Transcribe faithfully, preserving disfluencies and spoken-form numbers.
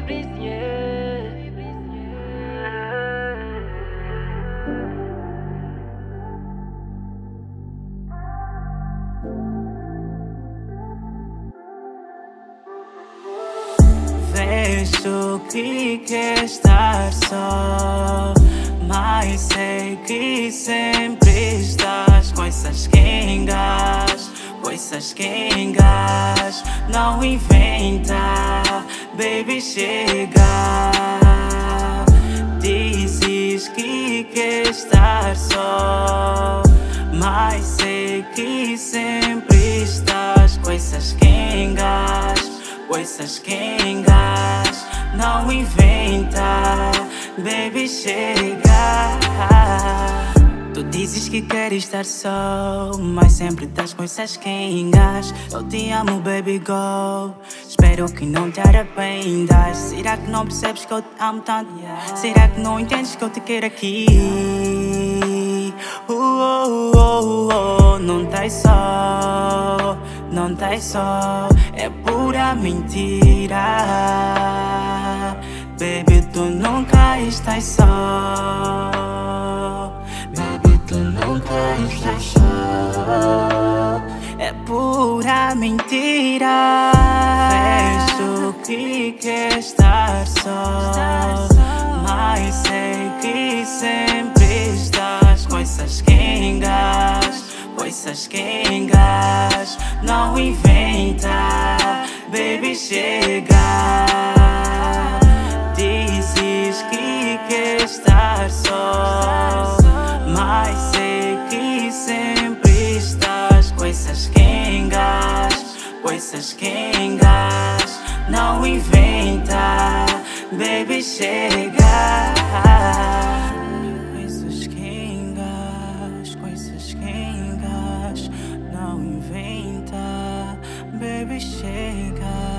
Vejo que quer estar só, mas sei que sempre estás com essas quengas, com essas quengas. Não inventa, baby, chega. Dizes que quer estar só, mas sei que sempre estás com essas quengas, com essas quengas. Não inventa, baby, chega. Tu dizes que queres estar só, mas sempre estás com essas quengas. Eu te amo, baby, go. Espero que não te arrependas. Será que não percebes que eu te amo tanto? Será que não entendes que eu te quero aqui? Uh, oh, oh, oh. Não estás só, não estás só, é pura mentira. Baby, tu nunca estás só. Baby, tu nunca estás só, é pura mentira. Vejo que quer estar só, mas sei que sempre estás com essas quengas, com essas quengas. Não inventa, baby, chega. Dizes que quer estar só, mas sei que sempre estás com essas quengas, com essas quengas. Não inventa, baby, chega. Com essas quengas, com essas quengas. Não inventa, baby, chega.